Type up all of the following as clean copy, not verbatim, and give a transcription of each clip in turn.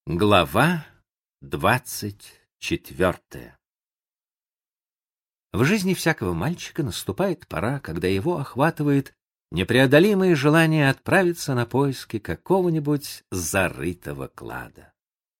Глава 24. В жизни всякого мальчика наступает пора, когда его охватывает непреодолимое желание отправиться на поиски какого-нибудь зарытого клада.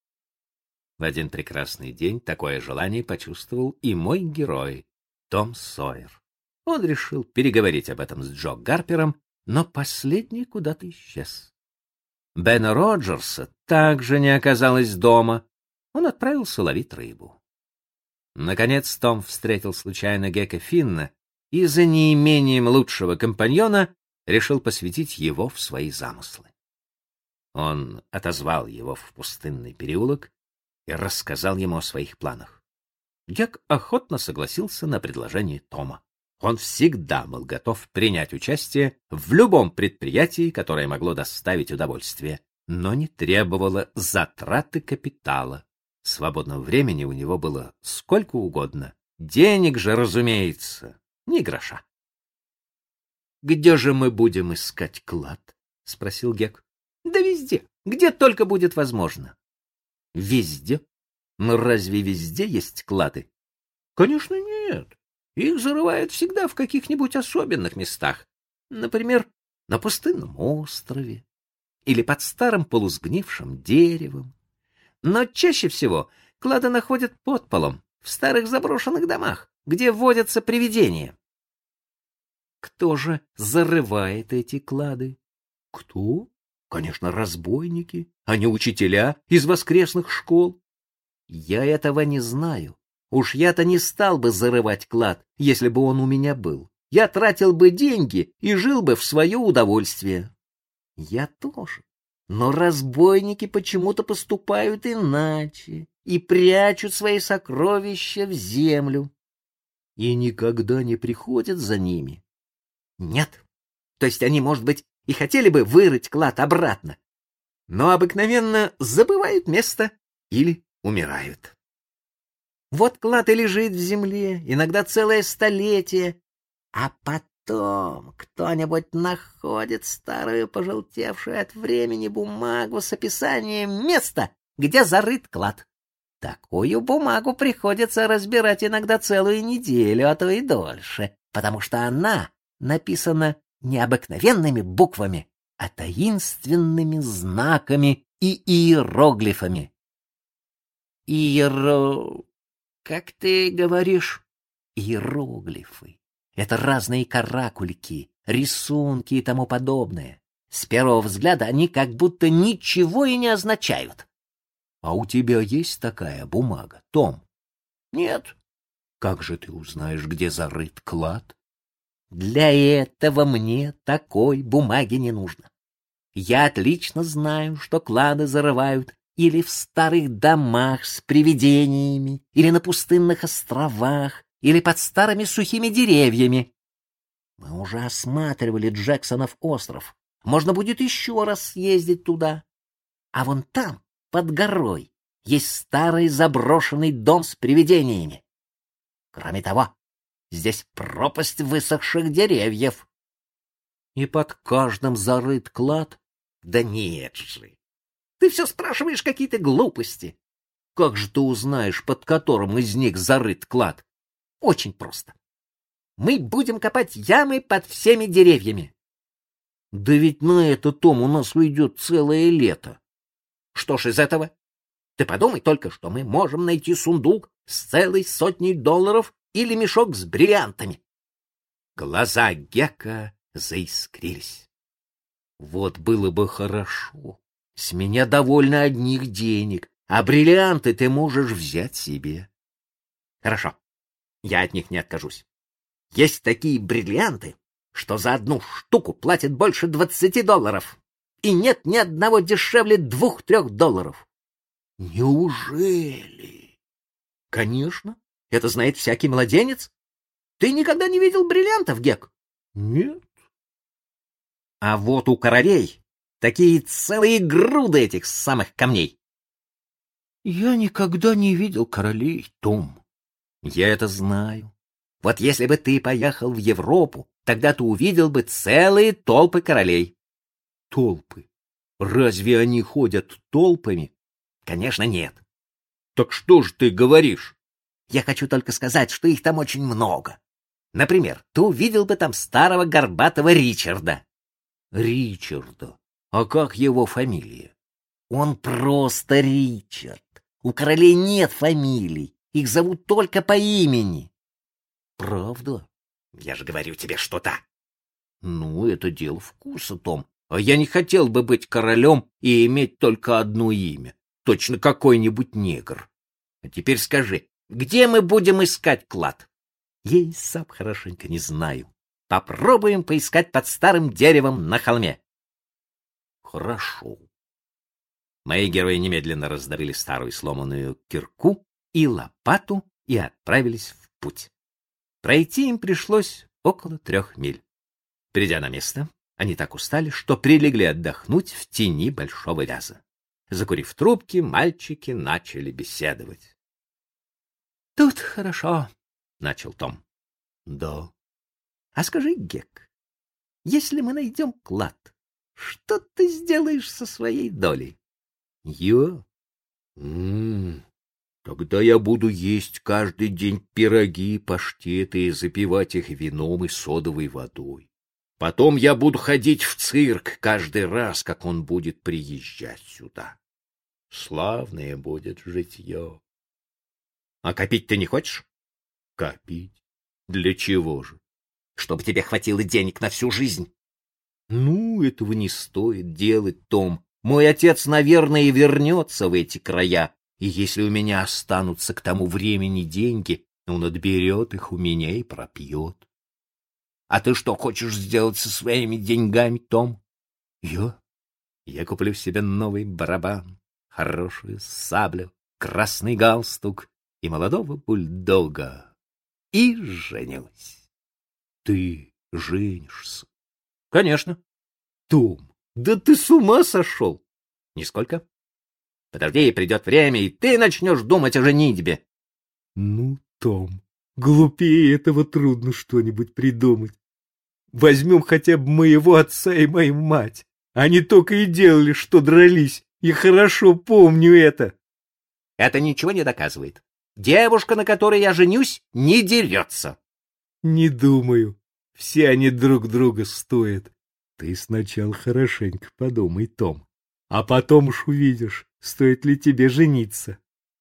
В один прекрасный день такое желание почувствовал и мой герой, Том Сойер. Он решил переговорить об этом с Джо Гарпером, но последний куда-то исчез. Бена Роджерса также не оказалось дома. Он отправился ловить рыбу. Наконец Том встретил случайно Гека Финна и за неимением лучшего компаньона решил посвятить его в свои замыслы. Он отозвал его в пустынный переулок и рассказал ему о своих планах. Гек охотно согласился на предложение Тома. Он всегда был готов принять участие в любом предприятии, которое могло доставить удовольствие, но не требовало затраты капитала. Свободного времени у него было сколько угодно. Денег же, разумеется, ни гроша. — Где же мы будем искать клад? — спросил Гек. — Да везде, где только будет возможно. — Везде? Но разве везде есть клады? — Конечно, нет. Их зарывают всегда в каких-нибудь особенных местах. Например, на пустынном острове или под старым полусгнившим деревом. Но чаще всего клады находят под полом, в старых заброшенных домах, где водятся привидения. Кто же зарывает эти клады? Кто? Конечно, разбойники, а не учителя из воскресных школ. Я этого не знаю. Уж я-то не стал бы зарывать клад, если бы он у меня был. Я тратил бы деньги и жил бы в свое удовольствие. Я тоже. Но разбойники почему-то поступают иначе и прячут свои сокровища в землю. И никогда не приходят за ними. Нет. То есть они, может быть, и хотели бы вырыть клад обратно, но обыкновенно забывают место или умирают. Вот клад и лежит в земле, иногда целое столетие, а потом кто-нибудь находит старую пожелтевшую от времени бумагу с описанием места, где зарыт клад. Такую бумагу приходится разбирать иногда целую неделю, а то и дольше, потому что она написана не обыкновенными буквами, а таинственными знаками и иероглифами. Как ты говоришь? Иероглифы. Это разные каракульки, рисунки и тому подобное. С первого взгляда они как будто ничего и не означают. А у тебя есть такая бумага, Том? Нет. Как же ты узнаешь, где зарыт клад? Для этого мне такой бумаги не нужно. Я отлично знаю, что клады зарывают или в старых домах с привидениями, или на пустынных островах, или под старыми сухими деревьями. Мы уже осматривали Джексонов остров. Можно будет еще раз съездить туда. А вон там, под горой, есть старый заброшенный дом с привидениями. Кроме того, здесь пропасть высохших деревьев. И под каждым зарыт клад? Да нет же. Ты все спрашиваешь какие-то глупости. Как же ты узнаешь, под которым из них зарыт клад? Очень просто. Мы будем копать ямы под всеми деревьями. Да ведь на это, Том, у нас уйдет целое лето. Что ж из этого? Ты подумай только, что мы можем найти сундук с целой сотней долларов или мешок с бриллиантами. Глаза Гека заискрились. Вот было бы хорошо. С меня довольно одних денег, а бриллианты ты можешь взять себе. Хорошо, я от них не откажусь. Есть такие бриллианты, что за одну штуку платят больше 20 долларов, и нет ни одного дешевле 2-3 долларов. Неужели? Конечно, это знает всякий младенец. Ты никогда не видел бриллиантов, Гек? Нет. А вот у королей такие целые груды этих самых камней. Я никогда не видел королей, Том. Я это знаю. Вот если бы ты поехал в Европу, тогда ты увидел бы целые толпы королей. Толпы? Разве они ходят толпами? Конечно, нет. Так что ж ты говоришь? Я хочу только сказать, что их там очень много. Например, ты увидел бы там старого горбатого Ричарда. Ричарда. А как его фамилия? Он просто Ричард. У королей нет фамилий. Их зовут только по имени. Правда? Я же говорю тебе что-то. Ну, это дело вкуса, Том. А я не хотел бы быть королем и иметь только одно имя. Точно какой-нибудь негр. А теперь скажи, где мы будем искать клад? Я и сам хорошенько не знаю. Попробуем поискать под старым деревом на холме. Хорошо. Мои герои немедленно раздобыли старую сломанную кирку и лопату и отправились в путь. Пройти им пришлось около 3 миль. Придя на место, они так устали, что прилегли отдохнуть в тени большого вяза. Закурив трубки, мальчики начали беседовать. — Тут хорошо, — начал Том. — Да. — А скажи, Гек, если мы найдем клад, что ты сделаешь со своей долей? — Я? Тогда я буду есть каждый день пироги и паштеты и запивать их вином и содовой водой. Потом я буду ходить в цирк каждый раз, как он будет приезжать сюда. Славное будет житье. А копить ты не хочешь? Копить? Для чего же? Чтобы тебе хватило денег на всю жизнь. Ну, этого не стоит делать, Том. Мой отец, наверное, и вернется в эти края, и если у меня останутся к тому времени деньги, он отберет их у меня и пропьет. А ты что хочешь сделать со своими деньгами, Том? Я куплю себе новый барабан, хорошую саблю, красный галстук и молодого бульдога. И женюсь. Ты женишься? Конечно. Том, да ты с ума сошел? Нисколько. Подожди, придет время, и ты начнешь думать о женитьбе. Ну, Том, глупее этого трудно что-нибудь придумать. Возьмем хотя бы моего отца и мою мать. Они только и делали, что дрались. Я хорошо помню это. Это ничего не доказывает. Девушка, на которой я женюсь, не дерется. Не думаю. Все они друг друга стоят. Ты сначала хорошенько подумай, Том. А потом уж увидишь, стоит ли тебе жениться.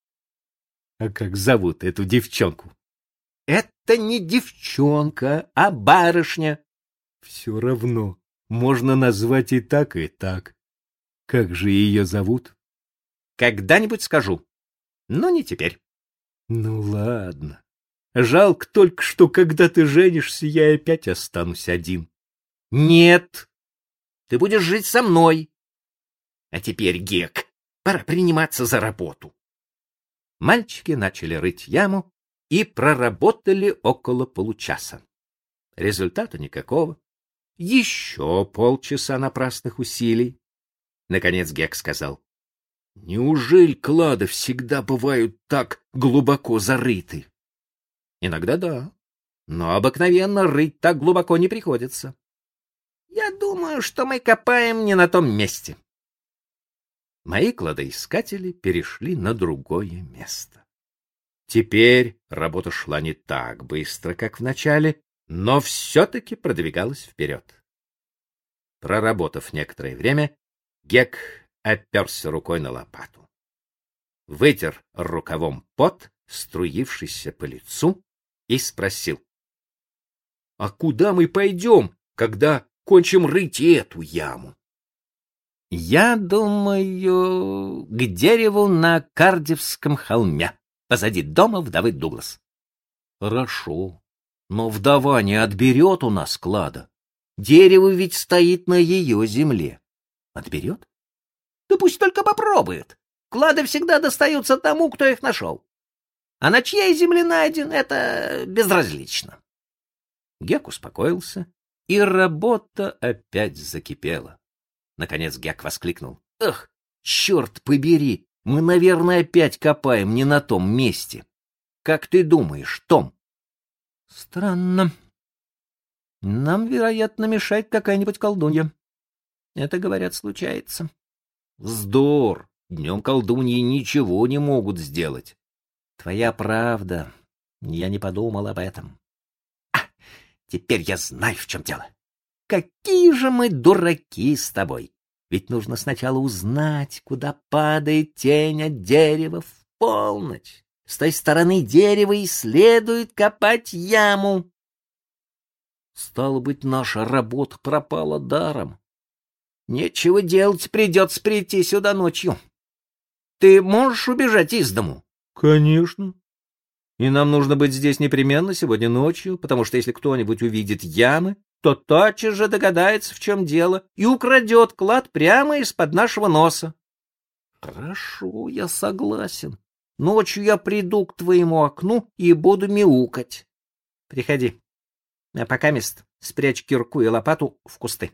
А как зовут эту девчонку? Это не девчонка, а барышня. Все равно. Можно назвать и так, и так. Как же ее зовут? Когда-нибудь скажу. Но не теперь. Ну ладно. Жалко только, что когда ты женишься, я опять останусь один. Нет. Ты будешь жить со мной. А теперь, Гек, пора приниматься за работу. Мальчики начали рыть яму и проработали около получаса. Результата никакого. Еще полчаса напрасных усилий. Наконец Гек сказал: — Неужели клады всегда бывают так глубоко зарыты? — Иногда да, но обыкновенно рыть так глубоко не приходится. Я думаю, что мы копаем не на том месте. Мои кладоискатели перешли на другое место. Теперь работа шла не так быстро, как в начале, но все-таки продвигалась вперед. Проработав некоторое время, Гек оперся рукой на лопату. Вытер рукавом пот, струившийся по лицу, и спросил: — А куда мы пойдем, когда кончим рыть эту яму? — Я думаю, к дереву на Кардивском холме, позади дома вдовы Дуглас. — Хорошо, но вдова не отберет у нас клада. Дерево ведь стоит на ее земле. Отберет? Да пусть только попробует. Клады всегда достаются тому, кто их нашел. А на чьей земле найден, это безразлично. Гек успокоился, и работа опять закипела. Наконец Гек воскликнул: — Эх, черт побери, мы, наверное, опять копаем не на том месте. Как ты думаешь, Том? — Странно. Нам, вероятно, мешает какая-нибудь колдунья. Это, говорят, случается. Вздор! Днем колдуньи ничего не могут сделать. Твоя правда. Я не подумал об этом. Теперь я знаю, в чем дело. Какие же мы дураки с тобой. Ведь нужно сначала узнать, куда падает тень от дерева в полночь. С той стороны дерева и следует копать яму. Стало быть, наша работа пропала даром. Нечего делать, придется прийти сюда ночью. Ты можешь убежать из дому? Конечно. И нам нужно быть здесь непременно сегодня ночью, потому что если кто-нибудь увидит ямы, то тотчас же догадается, в чем дело, и украдет клад прямо из-под нашего носа. Хорошо, я согласен. Ночью я приду к твоему окну и буду мяукать. Приходи. А пока мест спрячь кирку и лопату в кусты.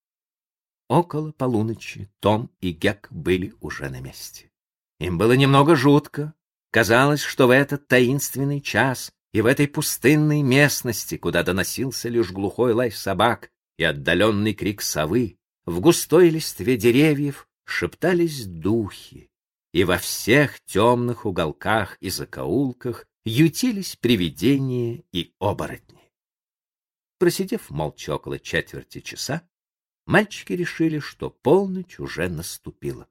Около полуночи Том и Гек были уже на месте. Им было немного жутко. Казалось, что в этот таинственный час и в этой пустынной местности, куда доносился лишь глухой лай собак и отдаленный крик совы, в густой листве деревьев шептались духи, и во всех темных уголках и закоулках ютились привидения и оборотни. Просидев молча около четверти часа, мальчики решили, что полночь уже наступила.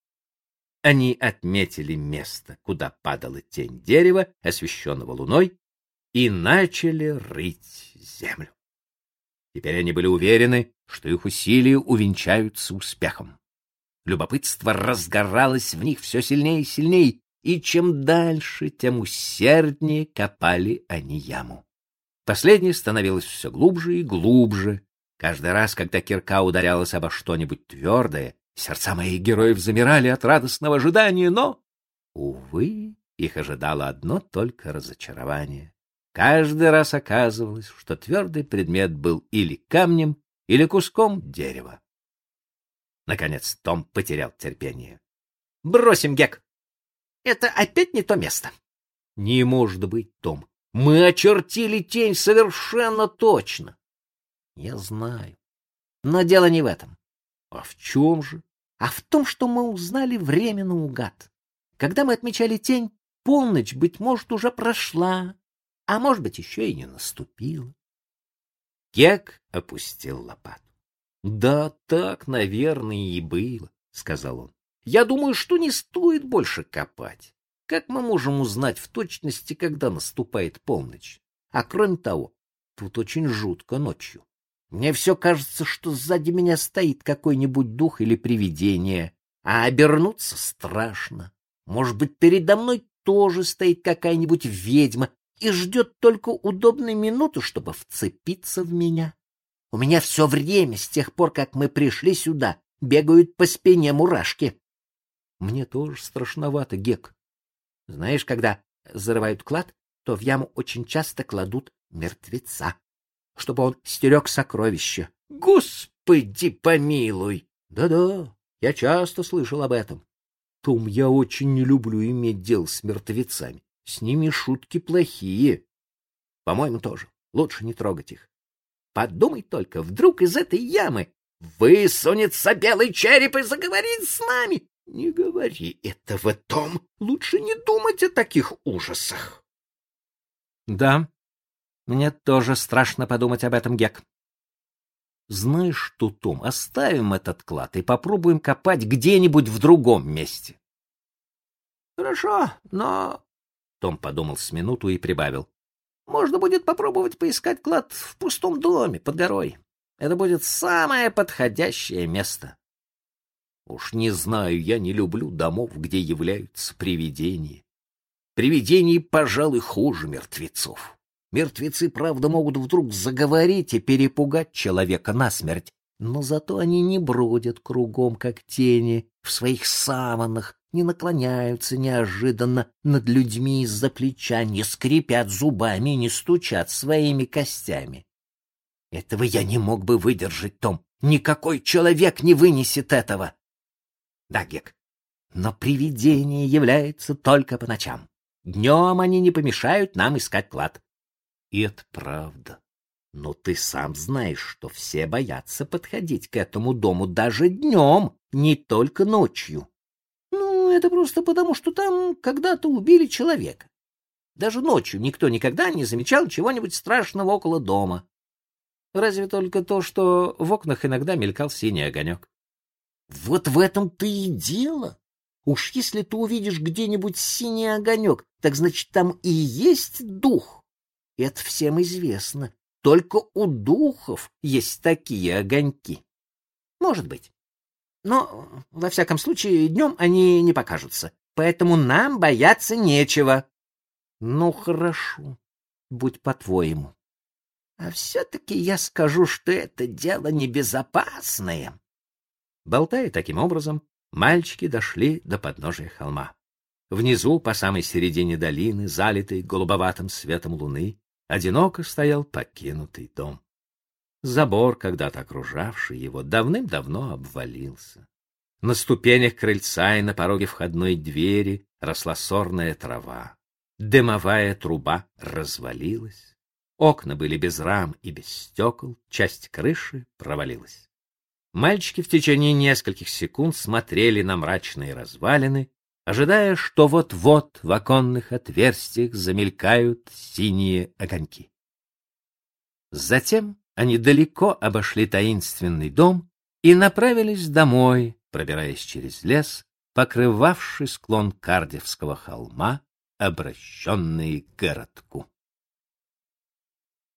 Они отметили место, куда падала тень дерева, освещенного луной, и начали рыть землю. Теперь они были уверены, что их усилия увенчаются успехом. Любопытство разгоралось в них все сильнее и сильнее, и чем дальше, тем усерднее копали они яму. Последняя становилась все глубже и глубже. Каждый раз, когда кирка ударялась обо что-нибудь твердое, сердца моих героев замирали от радостного ожидания, но, увы, их ожидало одно только разочарование. Каждый раз оказывалось, что твердый предмет был или камнем, или куском дерева. Наконец Том потерял терпение. — Бросим, Гек. Это опять не то место. — Не может быть, Том. Мы очертили тень совершенно точно. — Я знаю. Но дело не в этом. — А в чем же? — А в том, что мы узнали время наугад. Когда мы отмечали тень, полночь, быть может, уже прошла, а может быть, еще и не наступила. Гек опустил лопату. — Да так, наверное, и было, — сказал он. — Я думаю, что не стоит больше копать. Как мы можем узнать в точности, когда наступает полночь? А кроме того, тут очень жутко ночью. Мне все кажется, что сзади меня стоит какой-нибудь дух или привидение, а обернуться страшно. Может быть, передо мной тоже стоит какая-нибудь ведьма и ждет только удобной минуты, чтобы вцепиться в меня. У меня все время, с тех пор, как мы пришли сюда, бегают по спине мурашки. Мне тоже страшновато, Гек. Знаешь, когда зарывают клад, то в яму очень часто кладут мертвеца, чтобы он стерег сокровища. Господи помилуй! Да-да, я часто слышал об этом. Том, я очень не люблю иметь дело с мертвецами. С ними шутки плохие. По-моему, тоже. Лучше не трогать их. Подумай только, вдруг из этой ямы высунется белый череп и заговорит с нами. Не говори этого, Том. Лучше не думать о таких ужасах. Да, мне тоже страшно подумать об этом, Гек. Знаешь что, Том, оставим этот клад и попробуем копать где-нибудь в другом месте. Хорошо, но... Том подумал с минуту и прибавил. Можно будет попробовать поискать клад в пустом доме под горой. Это будет самое подходящее место. Уж не знаю, я не люблю домов, где являются привидения. Привидения, пожалуй, хуже мертвецов. Мертвецы, правда, могут вдруг заговорить и перепугать человека насмерть, но зато они не бродят кругом, как тени, в своих саваннах, не наклоняются неожиданно над людьми из-за плеча, не скрипят зубами, не стучат своими костями. Этого я не мог бы выдержать, Том. Никакой человек не вынесет этого. Да, Гек, но привидение является только по ночам. Днем они не помешают нам искать клад. И это правда. Но ты сам знаешь, что все боятся подходить к этому дому даже днем, не только ночью. Ну, это просто потому, что там когда-то убили человека. Даже ночью никто никогда не замечал чего-нибудь страшного около дома. Разве только то, что в окнах иногда мелькал синий огонек. Вот в этом-то и дело. Уж если ты увидишь где-нибудь синий огонек, так значит, там и есть дух. Это всем известно. Только у духов есть такие огоньки. Может быть. Но, во всяком случае, днем они не покажутся. Поэтому нам бояться нечего. Ну, хорошо, будь по-твоему. А все-таки я скажу, что это дело небезопасное. Болтая таким образом, мальчики дошли до подножия холма. Внизу, по самой середине долины, залитой голубоватым светом луны, одиноко стоял покинутый дом. Забор, когда-то окружавший его, давным-давно обвалился. На ступенях крыльца и на пороге входной двери росла сорная трава. Дымовая труба развалилась. Окна были без рам и без стекол, часть крыши провалилась. Мальчики в течение нескольких секунд смотрели на мрачные развалины, ожидая, что вот-вот в оконных отверстиях замелькают синие огоньки. Затем они далеко обошли таинственный дом и направились домой, пробираясь через лес, покрывавший склон Кардевского холма, обращенный к городку.